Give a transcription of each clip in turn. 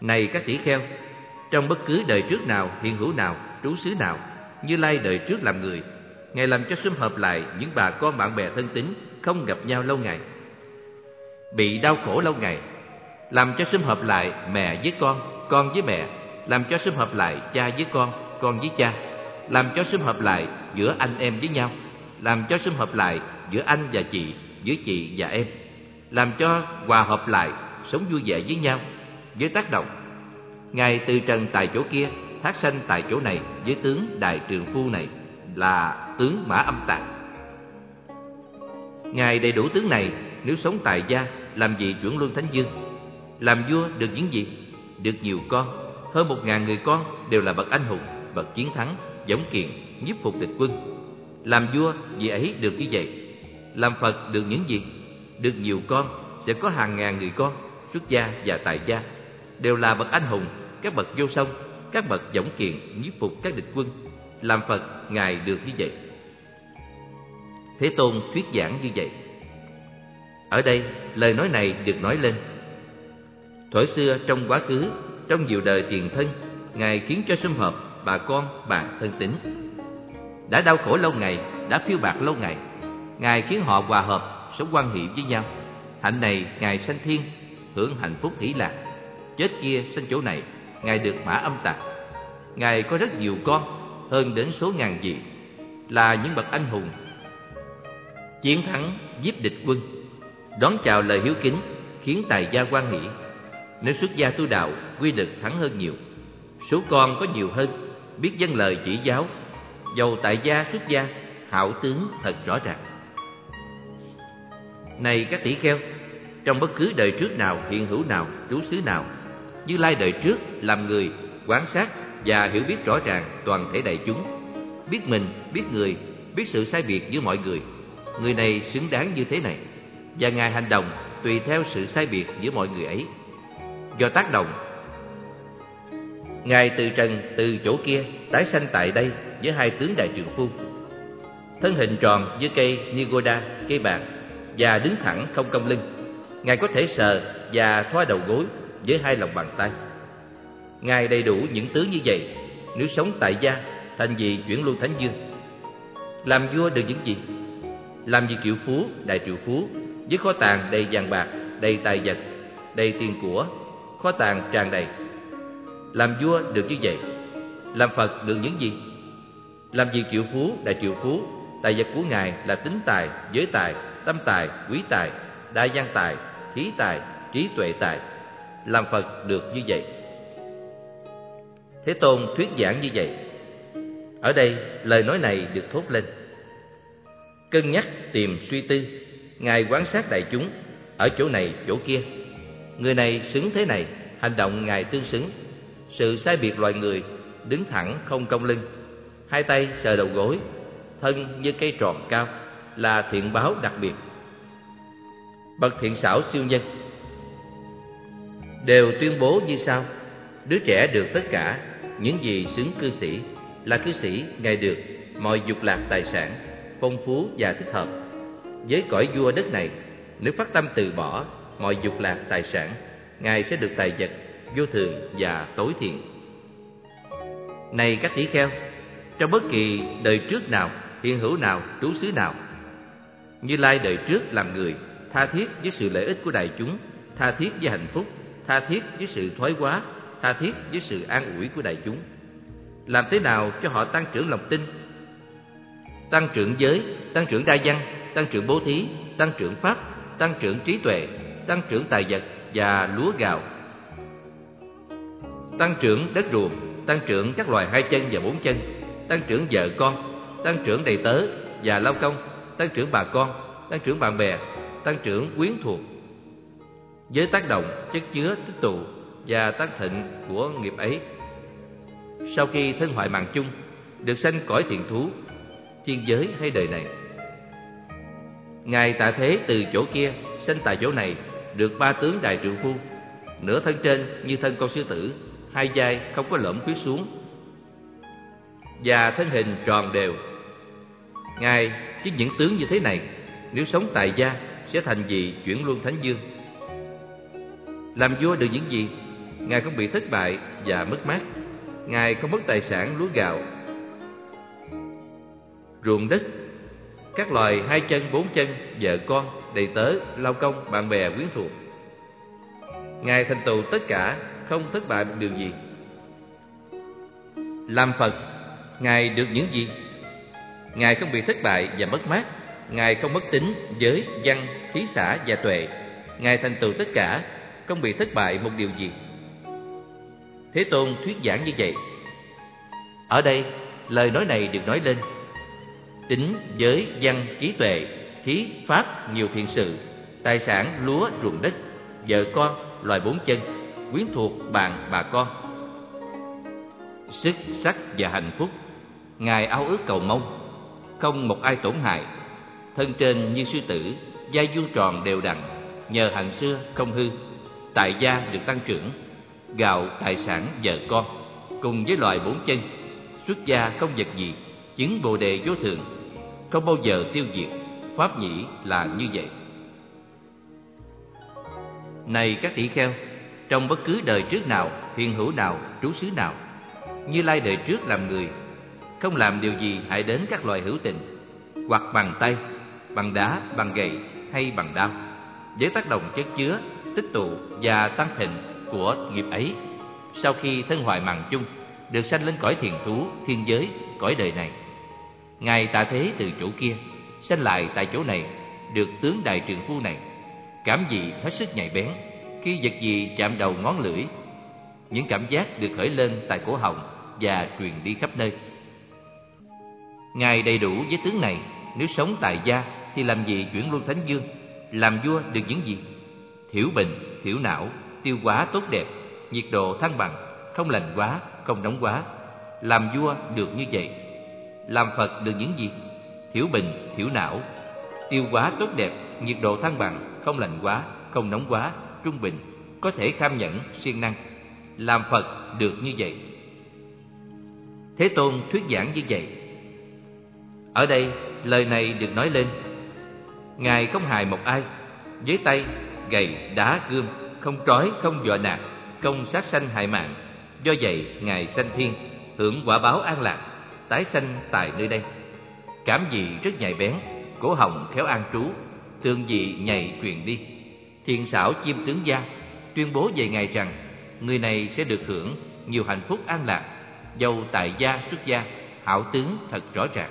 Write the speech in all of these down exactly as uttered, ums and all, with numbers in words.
Này các tỷ kheo, trong bất cứ đời trước nào, hiện hữu nào, trú xứ nào, Như Lai đời trước làm người, Ngài làm cho sum họp lại những bà con bạn bè thân tín không gặp nhau lâu ngày, bị đau khổ lâu ngày, làm cho sum họp lại mẹ với con, con với mẹ, làm cho sum họp lại cha với con, con với cha, làm cho sum họp lại giữa anh em với nhau, làm cho sum họp lại giữa anh và chị, giữa chị và em, làm cho hòa hợp lại, sống vui vẻ với nhau. Với tác động, Ngài từ trần tại chỗ kia, thác sanh tại chỗ này với tướng Đại Trường Phu này là tướng Mã Âm Tạng. Ngài đầy đủ tướng này, nếu sống tại gia, làm vị Chuyển Luân Thánh Dương. Làm vua được những gì? Được nhiều con, hơn một ngàn người con, đều là bậc anh hùng, bậc chiến thắng, dũng kiện, nhiếp phục địch quân. Làm vua, vị ấy được như vậy. Làm Phật được những gì? Được nhiều con, sẽ có hàng ngàn người con, xuất gia và tại gia, đều là bậc anh hùng, các bậc vô song, các bậc dũng kiện, nhiếp phục các địch quân. Làm Phật, Ngài được như vậy. Thế Tôn thuyết giảng như vậy. Ở đây, lời nói này được nói lên. Thuở xưa trong quá khứ, trong nhiều đời tiền thân, Ngài khiến cho sum họp bà con, bạn thân tín đã đau khổ lâu ngày, đã phiêu bạt lâu ngày, Ngài khiến họ hòa hợp, sống hoan hỷ với nhau. Hạnh này Ngài sanh thiên, hưởng hạnh phúc hỷ lạc. Chết kia sanh chỗ này, Ngài được Mã Âm Tạng. Ngài có rất nhiều con, hơn đến số ngàn vị, là những bậc anh hùng, chiến thắng, giết địch quân. Đón chào lời hiếu kính, khiến tài gia hoan hỷ. Nếu xuất gia tu đạo, quy lực thắng hơn nhiều. Số con có nhiều hơn, biết vâng lời chỉ giáo. Dầu tại gia xuất gia, hảo tướng thật rõ ràng. Này các tỷ kheo, trong bất cứ đời trước nào, hiện hữu nào, trú xứ nào, Như Lai đời trước làm người, quan sát và hiểu biết rõ ràng toàn thể đại chúng, biết mình, biết người, biết sự sai biệt giữa mọi người. Người này xứng đáng như thế này, và Ngài hành động tùy theo sự sai biệt giữa mọi người ấy. Do tác động, Ngài từ trần từ chỗ kia tái sanh tại đây với hai tướng Đại Trường Phu, thân hình tròn với cây Nigoda, cây bạc, và đứng thẳng không cong lưng. Ngài có thể sờ và thoa đầu gối với hai lòng bàn tay. Ngài đầy đủ những tướng như vậy, nếu sống tại gia, thành vị Chuyển Luân Thánh Dương. Làm vua được những gì? Làm vị triệu phú, đại triệu phú, với kho tàng đầy vàng bạc, đầy tài vật, đầy tiền của, kho tàng tràn đầy. Làm vua được như vậy. Làm Phật được những gì? Làm vị triệu phú, đại triệu phú, tài vật của Ngài là tính tài, giới tài, tâm tài, quý tài, đại gian tài, khí tài, trí tuệ tài. Làm Phật được như vậy. Thế Tôn thuyết giảng như vậy. Ở đây, lời nói này được thốt lên. Cân nhắc, tìm, suy tư, Ngài quan sát đại chúng, ở chỗ này, chỗ kia. Người này xứng thế này, hành động Ngài tương xứng. Sự sai biệt loài người, đứng thẳng không cong lưng, hai tay sờ đầu gối, thân như cây tròn cao, là thiện báo đặc biệt. Bậc thiện xảo siêu nhân đều tuyên bố như sau: đứa trẻ được tất cả những gì xứng cư sĩ, là cư sĩ Ngài được mọi dục lạc tài sản, phong phú và thích hợp. Với cõi vua đất này, nếu phát tâm từ bỏ mọi dục lạc tài sản, Ngài sẽ được tài vật vô thường và tối thiện. Này các tỷ kheo, trong bất kỳ đời trước nào, hiện hữu nào, trú xứ nào, Như Lai đời trước làm người, tha thiết với sự lợi ích của đại chúng, tha thiết với hạnh phúc, tha thiết với sự thoái hóa, tha thiết với sự an ủi của đại chúng. Làm thế nào cho họ tăng trưởng lòng tin, tăng trưởng giới, tăng trưởng đa văn, tăng trưởng bố thí, tăng trưởng pháp, tăng trưởng trí tuệ, tăng trưởng tài vật và lúa gạo, tăng trưởng đất ruộng, tăng trưởng các loài hai chân và bốn chân, tăng trưởng vợ con, tăng trưởng đầy tớ và lao công, tăng trưởng bà con, tăng trưởng bạn bè, tăng trưởng quyến thuộc. Với tác động, chất chứa, tích tụ và tăng thịnh của nghiệp ấy, sau khi thân hoại mạng chung, được sanh cõi thiện thú, thiên giới hay đời này. Ngài tạ thế từ chỗ kia sanh tại chỗ này, được ba tướng đại trượng phu, nửa thân trên như thân con sư tử, hai vai không có lõm khuyết xuống, và thân hình tròn đều. Ngài với những tướng như thế này, nếu sống tại gia sẽ thành vị Chuyển Luân Thánh Dương. Làm vua được những gì? Ngài không bị thất bại và mất mát. Ngài không mất tài sản lúa gạo, ruộng đất, các loài hai chân bốn chân, vợ con, đầy tớ, lao công, bạn bè, quyến thuộc. Ngài thành tựu tất cả, không thất bại một điều gì. Làm Phật, Ngài được những gì? Ngài không bị thất bại và mất mát. Ngài không mất tính, giới, văn, khí xả và tuệ. Ngài thành tựu tất cả, không bị thất bại một điều gì. Thế Tôn thuyết giảng như vậy. Ở đây, lời nói này được nói lên. Tính, giới, văn, trí tuệ, khí, pháp, nhiều thiện sự, tài sản, lúa, ruộng đất, vợ con, loài bốn chân, quyến thuộc, bạn, bà con, sức, sắc và hạnh phúc. Ngài ao ước cầu mong, không một ai tổn hại. Thân trên như sư tử, vai vuông tròn đều đặn, nhờ hạnh xưa không hư. Tại gia được tăng trưởng, gạo, tài sản, vợ con, cùng với loài bốn chân, xuất gia không vật gì, chứng bồ đề vô thượng, không bao giờ tiêu diệt. Pháp nhĩ là như vậy. Này các tỷ kheo, trong bất cứ đời trước nào, hiện hữu nào, trú xứ nào, Như Lai đời trước làm người, không làm điều gì hại đến các loài hữu tình, hoặc bằng tay, bằng đá, bằng gậy hay bằng đao, với tác động chất chứa, tích tụ và tăng thịnh của nghiệp ấy. Sau khi thân hoại màng chung, được sanh lên cõi thiền thú, thiên giới, cõi đời này. Ngài tạ thế từ chỗ kia, sanh lại tại chỗ này, được tướng đại trượng phu này, cảm dị hết sức nhạy bén. Khi vật gì chạm đầu ngón lưỡi, những cảm giác được khởi lên tại cổ họng và truyền đi khắp nơi. Ngài đầy đủ với tướng này. Nếu sống tại gia thì làm gì chuyển luân thánh dương? Làm vua được những gì? Thiểu bình, thiểu não, tiêu hóa tốt đẹp, nhiệt độ thăng bằng, không lạnh quá, không nóng quá. Làm vua được như vậy. Làm Phật được những gì? Thiểu bình, thiểu não, tiêu hóa tốt đẹp, nhiệt độ thăng bằng, không lạnh quá, không nóng quá, trung bình, có thể kham nhẫn, siêng năng. Làm Phật được như vậy. Thế Tôn thuyết giảng như vậy. Ở đây, lời này được nói lên. Ngài không hại một ai, với tay, gậy, đá, gươm, không trói, không dọa nạt, không sát sanh hại mạng. Do vậy, Ngài sanh thiên, hưởng quả báo an lạc, tái sanh tại nơi đây. Cảm dị rất nhạy bén, cổ họng khéo an trú, tương dị nhạy truyền đi. Thiện xảo chiêm tướng gia, tuyên bố về Ngài rằng người này sẽ được hưởng nhiều hạnh phúc an lạc, dầu tại gia xuất gia, hảo tướng thật rõ ràng.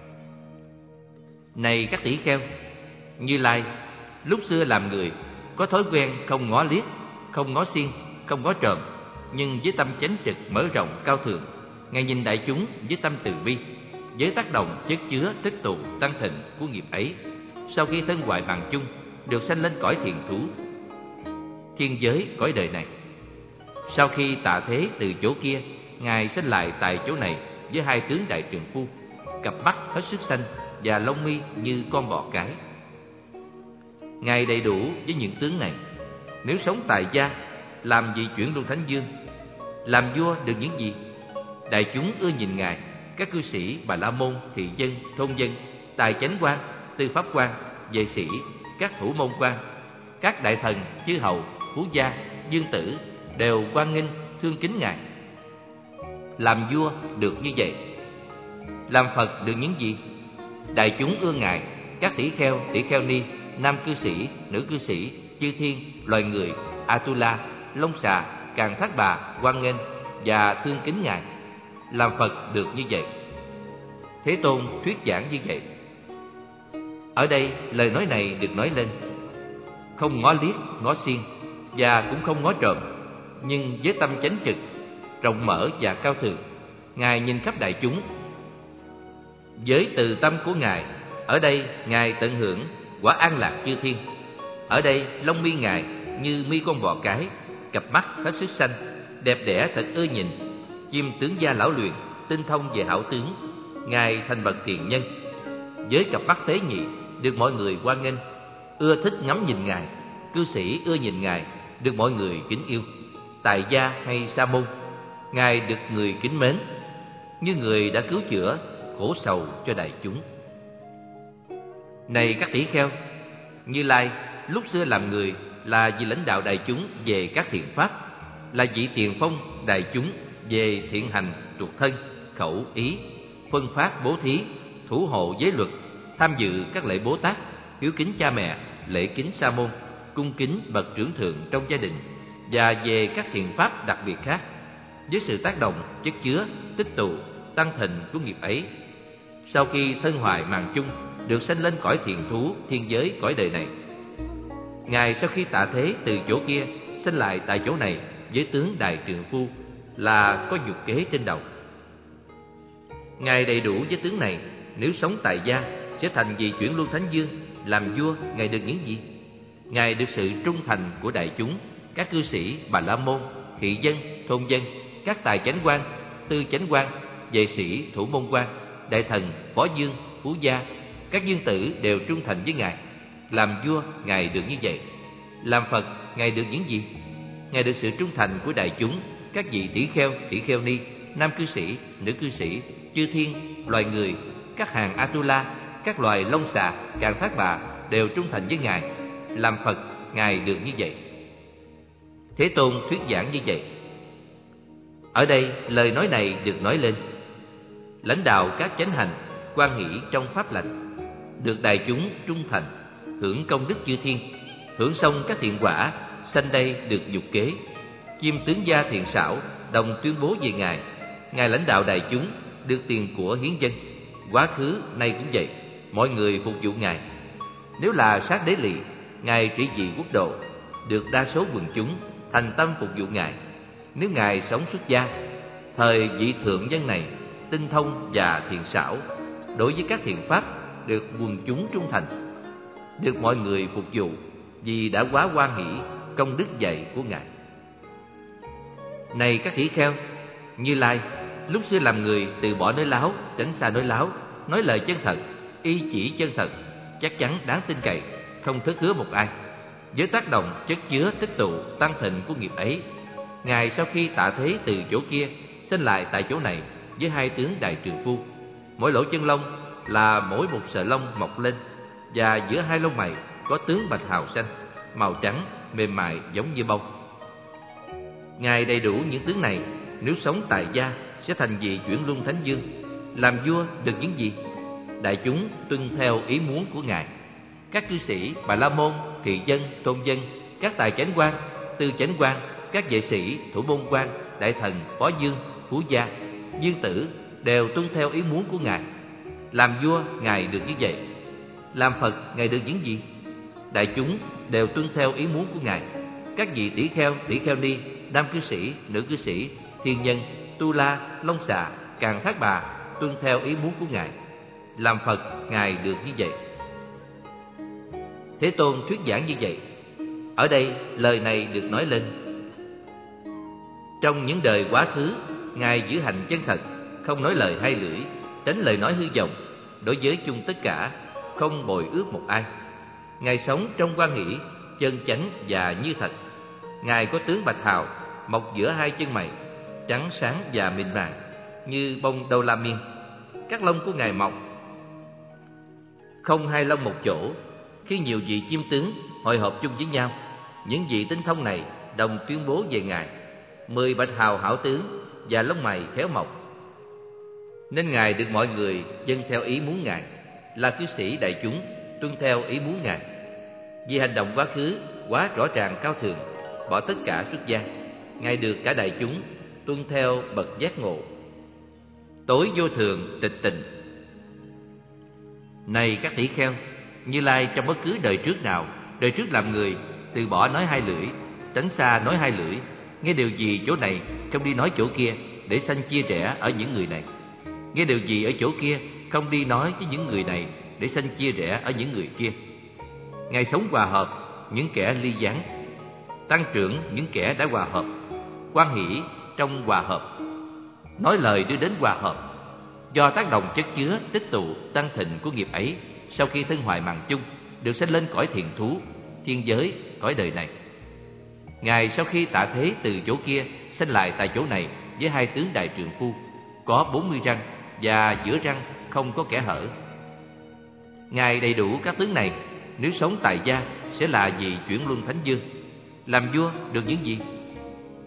Này các tỷ kheo, Như Lai lúc xưa làm người, có thói quen không ngó liếc, không ngó xiên, không ngó trộm, nhưng với tâm chánh trực mở rộng cao thượng. Ngài nhìn đại chúng với tâm từ bi, với tác động chất chứa tích tụ tăng thịnh của nghiệp ấy. Sau khi thân hoại màng chung, được sanh lên cõi thiền thú, thiên giới, cõi đời này. Sau khi tạ thế từ chỗ kia, Ngài sanh lại tại chỗ này với hai tướng đại trượng phu, cặp mắt hết sức xanh và lông mi như con bò cái. Ngài đầy đủ với những tướng này. Nếu sống tại gia, làm gì chuyển luân thánh dương? Làm vua được những gì? Đại chúng ưa nhìn Ngài, các cư sĩ, bà la môn, thị dân, thôn dân, tài chánh quan, tư pháp quan, vệ sĩ, các thủ môn quan, các đại thần, chư hầu, phú gia, dương tử đều hoan nghênh, thương kính Ngài. Làm vua được như vậy. Làm Phật được những gì? Đại chúng ưa Ngài, các tỷ kheo, tỷ kheo ni, nam cư sĩ, nữ cư sĩ, chư thiên, loài người, Atula, Long xà, Càn Thác Bà hoan nghênh và thương kính Ngài. Làm Phật được như vậy. Thế Tôn thuyết giảng như vậy. Ở đây lời nói này được nói lên. Không ngó liếc, ngó xiên và cũng không ngó trộm, nhưng với tâm chánh trực, rộng mở và cao thượng, Ngài nhìn khắp đại chúng. Với từ tâm của Ngài, ở đây Ngài tận hưởng quả an lạc chư thiên. Ở đây lông mi Ngài như mi con bò cái, cặp mắt hết sức xanh, đẹp đẽ thật ưa nhìn, chim tướng gia lão luyện, tinh thông về hảo tướng. Ngài thành bậc thiện nhân, với cặp mắt tế nhị, được mọi người hoan nghênh, ưa thích ngắm nhìn Ngài. Cư sĩ ưa nhìn Ngài, được mọi người kính yêu. Tại gia hay sa môn, Ngài được người kính mến, như người đã cứu chữa khổ sầu cho đại chúng. Này các tỷ kheo, Như Lai lúc xưa làm người là vì lãnh đạo đại chúng về các thiện pháp, là vị tiền phong đại chúng về thiện hành trục thân, khẩu, ý, phân phát bố thí, thủ hộ giới luật, tham dự các lễ Bố Tát, hiếu kính cha mẹ, lễ kính sa môn, cung kính bậc trưởng thượng trong gia đình, và về các thiện pháp đặc biệt khác. Với sự tác động, chất chứa, tích tụ, tăng thịnh của nghiệp ấy, sau khi thân hoại màng chung, được sanh lên cõi thiền thú, thiên giới, cõi đời này. Ngài sau khi tạ thế từ chỗ kia, sanh lại tại chỗ này với tướng đại trượng phu, là có nhục kế trên đầu. Ngài đầy đủ với tướng này, nếu sống tại gia, sẽ thành vị chuyển luân thánh vương. Làm vua, Ngài được những gì? Ngài được sự trung thành của đại chúng, các cư sĩ, bà la môn, thị dân, thôn dân, các tài chánh quan, tư chánh quan, vệ sĩ, thủ môn quan, đại thần, phó dương, phú gia, các dương tử đều trung thành với Ngài. Làm vua, Ngài được như vậy. Làm Phật, Ngài được những gì? Ngài được sự trung thành của đại chúng, các vị tỷ kheo, tỷ kheo ni, nam cư sĩ, nữ cư sĩ, chư thiên, loài người, các hàng Atula, các loài long xà, càn thác bà đều trung thành với Ngài. Làm Phật, Ngài được như vậy. Thế Tôn thuyết giảng như vậy. Ở đây lời nói này được nói lên. Lãnh đạo các chánh hành, quan hỷ trong pháp lành, được đại chúng trung thành, hưởng công đức chư thiên, hưởng xong các thiện quả, sanh đây được dục kế. Chim tướng gia thiện xảo, đồng tuyên bố về Ngài. Ngài lãnh đạo đại chúng, được tiền của hiến dân. Quá khứ nay cũng vậy, mọi người phục vụ Ngài. Nếu là sát đế lỵ, Ngài trị vì quốc độ, được đa số quần chúng thành tâm phục vụ Ngài. Nếu Ngài sống xuất gia, thời vị thượng dân này tinh thông và thiện xảo, đối với các thiện pháp được quần chúng trung thành, được mọi người phục vụ, vì đã quá hoan hỷ công đức dạy của Ngài. Này các tỷ kheo, Như Lai lúc xưa làm người từ bỏ nói láo, tránh xa nói láo, nói lời chân thật, y chỉ chân thật, chắc chắn đáng tin cậy, không thất hứa một ai. Với tác động chất chứa tích tụ tăng thịnh của nghiệp ấy, Ngài sau khi tạ thế từ chỗ kia, sinh lại tại chỗ này với hai tướng đại trượng phu. Mỗi lỗ chân lông là mỗi một sợi lông mọc lên, và giữa hai lông mày có tướng bạch hào xanh, màu trắng, mềm mại giống như bông. Ngài đầy đủ những tướng này, nếu sống tại gia, sẽ thành vị chuyển luân thánh vương. Làm vua được những gì? Đại chúng tuân theo ý muốn của Ngài. Các cư sĩ, bà la môn, thị dân, tôn dân, các tài chánh quan, tư chánh quan, các vệ sĩ, thủ môn quan, đại thần, phó dương, phú gia, dương tử đều tuân theo ý muốn của Ngài. Làm vua, Ngài được như vậy. Làm Phật, Ngài được những gì? Đại chúng đều tuân theo ý muốn của Ngài. Các vị tỷ kheo, tỷ kheo ni, nam cư sĩ, nữ cư sĩ, thiên nhân, tu la, long xà, càn thác bà tuân theo ý muốn của Ngài. Làm Phật, Ngài được như vậy. Thế Tôn thuyết giảng như vậy. Ở đây lời này được nói lên. Trong những đời quá khứ, Ngài giữ hành chân thật, không nói lời hai lưỡi, tránh lời nói hư vọng, đối với chung tất cả, không bồi ước một ai. Ngài sống trong quan hỷ, chân chánh và như thật. Ngài có tướng bạch hào, mọc giữa hai chân mày, trắng sáng và mịn màng như bông đô la miên. Các lông của Ngài mọc không hai lông một chỗ. Khi nhiều vị chim tướng hội họp chung với nhau, những vị tinh thông này đồng tuyên bố về Ngài. Mười bạch hào hảo tướng và lông mày khéo mọc, nên Ngài được mọi người dâng theo ý muốn Ngài. Là cư sĩ đại chúng tuân theo ý muốn Ngài. Vì hành động quá khứ quá rõ ràng cao thượng, bỏ tất cả xuất gia, Ngài được cả đại chúng tuân theo bậc giác ngộ. Tối vô thường tịch tình. Này các tỷ kheo, Như Lai trong bất cứ đời trước nào, đời trước làm người, từ bỏ nói hai lưỡi, tránh xa nói hai lưỡi, nghe điều gì chỗ này không đi nói chỗ kia, để sanh chia rẽ ở những người này. Nghe điều gì ở chỗ kia không đi nói với những người này, để sanh chia rẽ ở những người kia. Ngài sống hòa hợp những kẻ ly gián, tăng trưởng những kẻ đã hòa hợp, quan hỷ trong hòa hợp, nói lời đưa đến hòa hợp. Do tác động chất chứa tích tụ tăng thịnh của nghiệp ấy, sau khi thân hoại màng chung, được sanh lên cõi thiền thú, thiên giới, cõi đời này. Ngài sau khi tạ thế từ chỗ kia, sanh lại tại chỗ này với hai tướng đại trượng phu, có bốn mươi răng, và giữa răng không có kẽ hở. Ngài đầy đủ các tướng này, nếu sống tại gia, sẽ là vị chuyển luân thánh vương. Làm vua được những gì?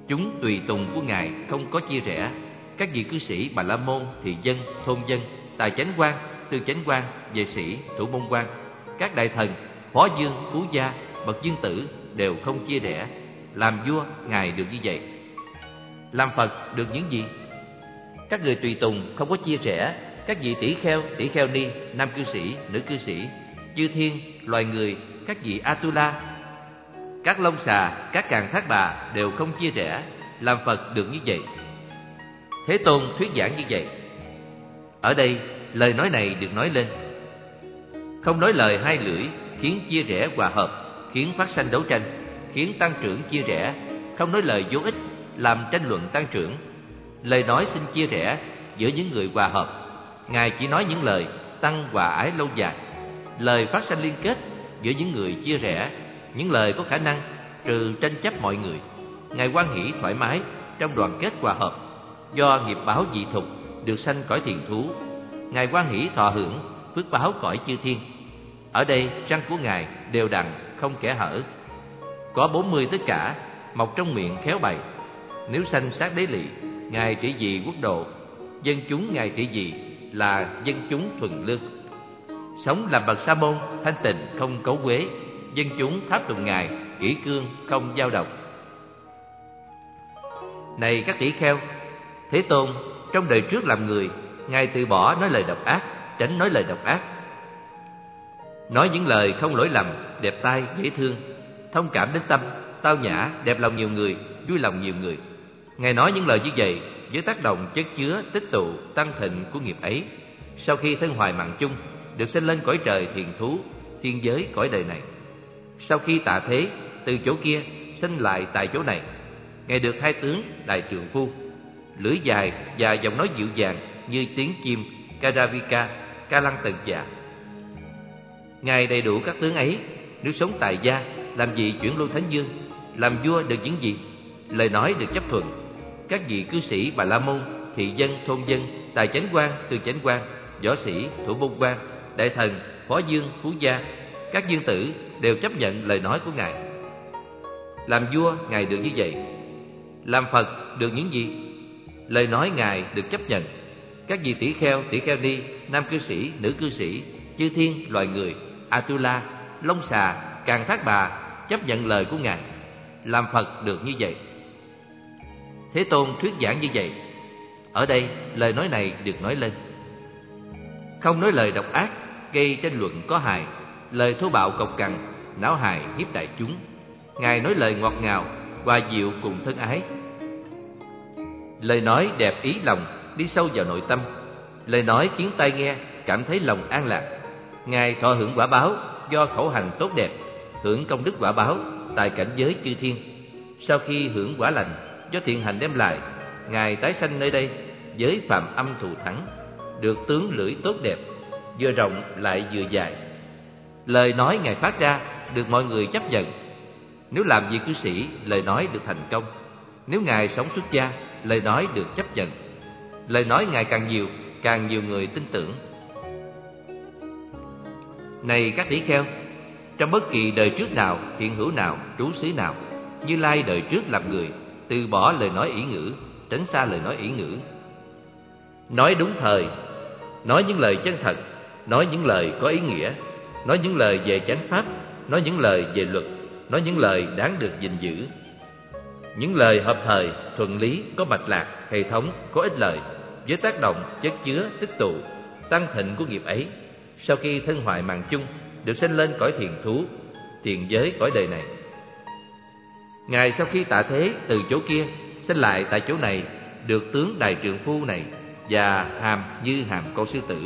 Chúng tùy tùng của Ngài không có chia rẽ. Các vị cư sĩ Bà La Môn, thị dân, thôn dân, tài chánh quan, tư chánh quan, vệ sĩ, thủ môn quan, các đại thần, phó dương, phú gia, bậc dương tử đều không chia rẽ. Làm vua Ngài được như vậy. Làm Phật được những gì? Các người tùy tùng không có chia rẽ. Các vị tỷ kheo, tỷ kheo ni, nam cư sĩ, nữ cư sĩ, chư thiên, loài người, các vị Atula, các lông xà, các càn thác bà đều không chia rẽ. Làm Phật được như vậy. Thế Tôn thuyết giảng như vậy. Ở đây lời nói này được nói lên. Không nói lời hai lưỡi khiến chia rẽ hòa hợp, khiến phát sanh đấu tranh, khiến tăng trưởng chia rẽ. Không nói lời vô ích làm tranh luận tăng trưởng. Lời nói xin chia rẽ giữa những người hòa hợp. Ngài chỉ nói những lời tăng hòa ái lâu dài. Lời phát sanh liên kết giữa những người chia rẽ, những lời có khả năng trừ tranh chấp mọi người. Ngài hoan hỷ thoải mái trong đoàn kết hòa hợp. Do nghiệp báo dị thục được sanh cõi thiền thú, Ngài hoan hỷ thọ hưởng phước báo cõi chư thiên. Ở đây răng của Ngài đều đặn, không kẽ hở. Có bốn mươi tất cả, mọc trong miệng khéo bày. Nếu sanh sát đế lỵ, Ngài trị vì quốc độ. Dân chúng Ngài trị vì là dân chúng thuần lương. Sống làm bậc sa môn, thanh tịnh không cấu quế. Dân chúng tháp tùng Ngài, kỷ cương không dao động. Này các tỷ kheo, Thế Tôn trong đời trước làm người, Ngài từ bỏ nói lời độc ác, tránh nói lời độc ác. Nói những lời không lỗi lầm, đẹp tai, dễ thương, thông cảm đến tâm, tao nhã, đẹp lòng nhiều người, vui lòng nhiều người. Ngài nói những lời như vậy với tác động chất chứa, tích tụ, tăng thịnh của nghiệp ấy. Sau khi thân hoài mạng chung, được sinh lên cõi trời thiền thú, thiên giới cõi đời này. Sau khi tạ thế, từ chỗ kia sinh lại tại chỗ này. Ngài được hai tướng đại trượng phu, lưỡi dài và giọng nói dịu dàng như tiếng chim Karavika, ca lăng tần dạ. Ngài đầy đủ các tướng ấy. Nếu sống tại gia, làm gì chuyển lưu thánh dương? Làm vua được những gì? Lời nói được chấp thuận. Các vị cư sĩ Bà La Môn, thị dân, thôn dân, tài chánh quan, tư chánh quan, võ sĩ, thủ môn quan, đại thần, phó dương, phú gia, các dương tử đều chấp nhận lời nói của Ngài. Làm vua Ngài được như vậy. Làm Phật được những gì? Lời nói Ngài được chấp nhận. Các vị tỷ kheo, tỷ kheo ni, nam cư sĩ, nữ cư sĩ, chư thiên, loài người, Atula, lông xà, càn thác bà chấp nhận lời của Ngài. Làm Phật được như vậy. Thế Tôn thuyết giảng như vậy. Ở đây lời nói này được nói lên. Không nói lời độc ác, gây tranh luận có hại, lời thô bạo cộc cằn, não hại hiếp đại chúng. Ngài nói lời ngọt ngào, hòa dịu cùng thân ái. Lời nói đẹp ý lòng, đi sâu vào nội tâm. Lời nói khiến tai nghe cảm thấy lòng an lạc. Ngài thọ hưởng quả báo do khẩu hành tốt đẹp, hưởng công đức quả báo tại cảnh giới chư thiên. Sau khi hưởng quả lành do thiện hành đem lại, Ngài tái sanh nơi đây với phạm âm thù thắng, được tướng lưỡi tốt đẹp, vừa rộng lại vừa dài. Lời nói Ngài phát ra được mọi người chấp nhận. Nếu làm vị cư sĩ, lời nói được thành công. Nếu Ngài sống xuất gia, lời nói được chấp nhận. Lời nói Ngài càng nhiều, càng nhiều người tin tưởng. Này các tỷ kheo, trong bất kỳ đời trước nào, hiện hữu nào, trú xứ nào, Như Lai đời trước làm người, từ bỏ lời nói ỷ ngữ, tránh xa lời nói ỷ ngữ. Nói đúng thời, nói những lời chân thật, nói những lời có ý nghĩa, nói những lời về chánh pháp, nói những lời về luật, nói những lời đáng được gìn giữ. Những lời hợp thời, thuận lý, có mạch lạc, hệ thống, có ích lợi, với tác động, chất chứa, tích tụ, tăng thịnh của nghiệp ấy. Sau khi thân hoại mạng chung, được sinh lên cõi thiền thú, thiền giới cõi đời này. Ngài sau khi tạ thế từ chỗ kia, sinh lại tại chỗ này, được tướng đại trượng phu này và hàm như hàm con sư tử.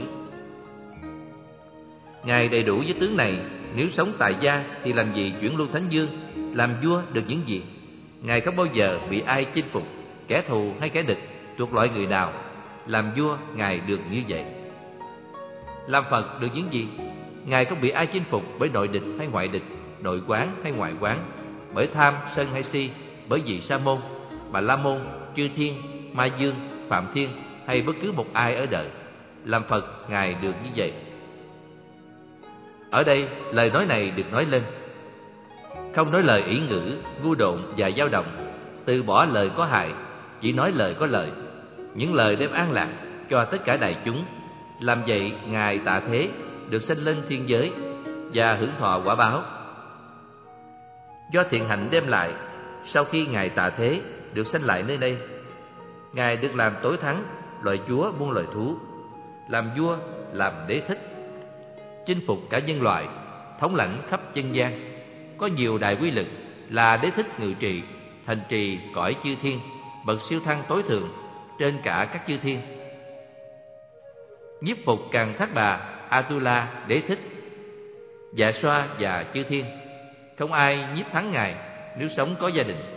Ngài đầy đủ với tướng này. Nếu sống tại gia thì làm gì chuyển lưu thánh dương? Làm vua được những gì? Ngài không bao giờ bị ai chinh phục, kẻ thù hay kẻ địch, thuộc loại người nào. Làm vua Ngài được như vậy. Làm Phật được những gì? Ngài không bị ai chinh phục bởi nội địch hay ngoại địch, nội quán hay ngoại quán, bởi tham, sân hay si, bởi vị Sa môn, Bà La môn, chư thiên, Ma dương, Phạm thiên hay bất cứ một ai ở đời. Làm Phật Ngài được như vậy. Ở đây lời nói này được nói lên. Không nói lời ỷ ngữ, ngu độn và dao động. từ bỏ lời có hại, chỉ nói lời có lợi, những lời đem an lạc cho tất cả đại chúng. Làm vậy, Ngài Tạ Thế được sanh lên thiên giới và hưởng thọ quả báo do thiện hạnh đem lại. Sau khi Ngài Tạ Thế được sanh lại nơi đây, Ngài được làm tối thắng, loài chúa muôn loài thú, làm vua, làm đế thích, chinh phục cả nhân loại, thống lãnh khắp chân gian, có nhiều đại quy lực, là đế thích ngự trị, thành trì cõi chư thiên, bậc siêu thăng tối thượng trên cả các chư thiên. Nhiếp phục Càn Thác Bà, Atula, đế thích, Dạ Xoa và chư thiên, không ai nhiếp thắng Ngài nếu sống có gia đình.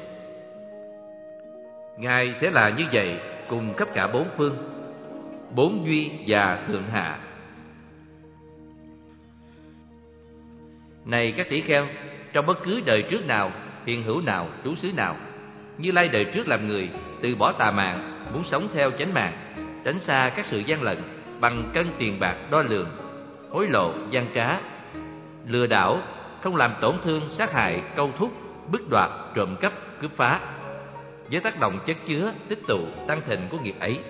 Ngài sẽ là như vậy cùng khắp cả bốn phương, bốn duy và thượng hạ. Này các tỷ kheo, trong bất cứ đời trước nào, hiện hữu nào, trú xứ nào, Như Lai đời trước làm người, từ bỏ tà mạng, muốn sống theo chánh mạng, tránh xa các sự gian lận bằng cân tiền bạc đo lường, hối lộ, gian trá, lừa đảo, không làm tổn thương, sát hại, câu thúc, bức đoạt, trộm cắp, cướp phá, với tác động chất chứa, tích tụ, tăng thịnh của nghiệp ấy.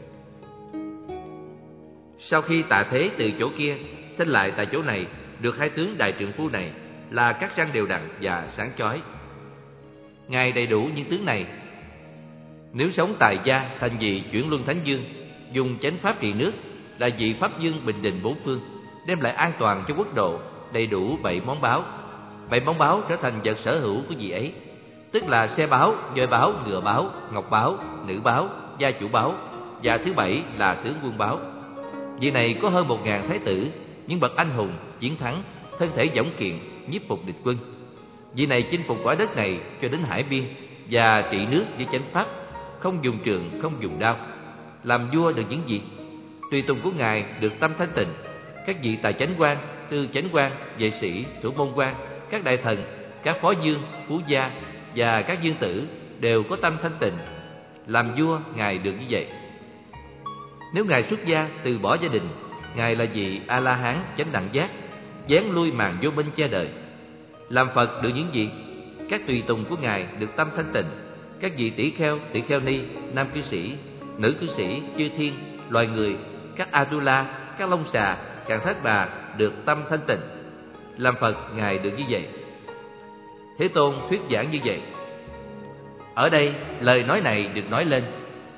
Sau khi Tạ Thế từ chỗ kia sinh lại tại chỗ này, được hai tướng đại trượng phu này là các răng đều đặn và sáng chói. Ngài đầy đủ những tướng này. Nếu sống tại gia, thành vị chuyển luân thánh dương, dùng chánh pháp trị nước, là vị pháp dương bình định bốn phương, đem lại an toàn cho quốc độ, đầy đủ bảy món báo. Bảy món báo trở thành vật sở hữu của vị ấy, tức là xe báo, voi báo, ngựa báo, ngọc báo, nữ báo, gia chủ báo, và thứ bảy là tướng quân báo. Vị này có hơn một ngàn thái tử, những bậc anh hùng, chiến thắng, thân thể dõng kiện, nhiếp phục địch quân. Vị này chinh phục quả đất này cho đến hải biên, và trị nước với chánh pháp, không dùng trường, không dùng đao. Làm vua được những gì? Tùy tùng của Ngài được tâm thanh tịnh. Các vị tài chánh quan, tư chánh quan, vệ sĩ, thủ môn quan, các đại thần, các phó dương, phú gia và các dương tử đều có tâm thanh tịnh. Làm vua, Ngài được như vậy. Nếu Ngài xuất gia, từ bỏ gia đình, Ngài là vị A-la-hán chánh đẳng giác, giáng lui màn vô minh che đời. Làm Phật được những gì? Các tùy tùng của Ngài được tâm thanh tịnh. Các vị tỷ kheo, tỷ kheo ni, nam cư sĩ, nữ cư sĩ, chư thiên, loài người, các Atula, các Long Xà, Càn Thác Bà được tâm thanh tịnh. Làm Phật, Ngài được như vậy. Thế Tôn thuyết giảng như vậy. Ở đây, lời nói này được nói lên.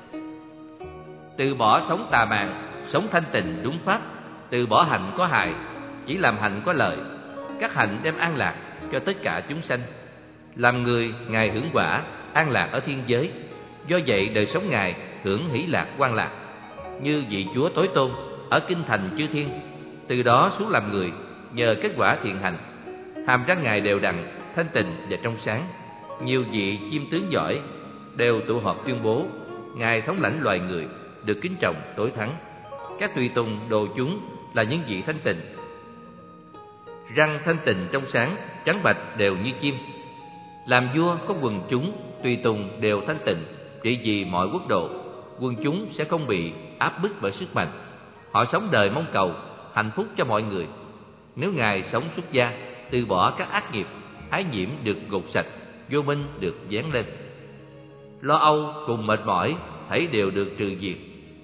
Từ bỏ sống tà mạng, sống thanh tịnh đúng pháp, từ bỏ hạnh có hại, chỉ làm hạnh có lợi. Các hạnh đem an lạc cho tất cả chúng sanh. Làm người, Ngài hưởng quả, an lạc ở thiên giới. Do vậy đời sống Ngài hưởng hỷ lạc quan lạc, như vị Chúa tối tôn ở kinh thành chư thiên. Từ đó xuống làm người, nhờ kết quả thiện hành. Hàm răng Ngài đều đặn, thanh tịnh và trong sáng. Nhiều vị chim tướng giỏi đều tụ họp tuyên bố Ngài thống lãnh loài người, được kính trọng tối thắng. Các tùy tùng đồ chúng là những vị thanh tịnh, răng thanh tịnh trong sáng, trắng bạch đều như chim. Làm vua có quần chúng, tùy tùng đều thanh tịnh, trị vì mọi quốc độ. Quần chúng sẽ không bị áp bức bởi sức mạnh. Họ sống đời mong cầu hạnh phúc cho mọi người. Nếu Ngài sống xuất gia, từ bỏ các ác nghiệp, ái nhiễm được gột sạch, vô minh được dán lên. Lo âu cùng mệt mỏi thảy đều được trừ diệt.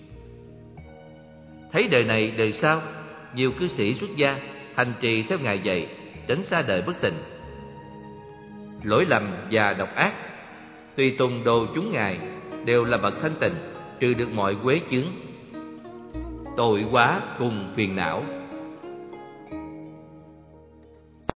Thấy đời này đời sau, nhiều cư sĩ xuất gia hành trì theo Ngài dạy, tránh xa đời bất tịnh, lỗi lầm và độc ác. Tùy tùng đồ chúng Ngài đều là bậc thanh tịnh, trừ được mọi quế chướng, tội quá cùng phiền não.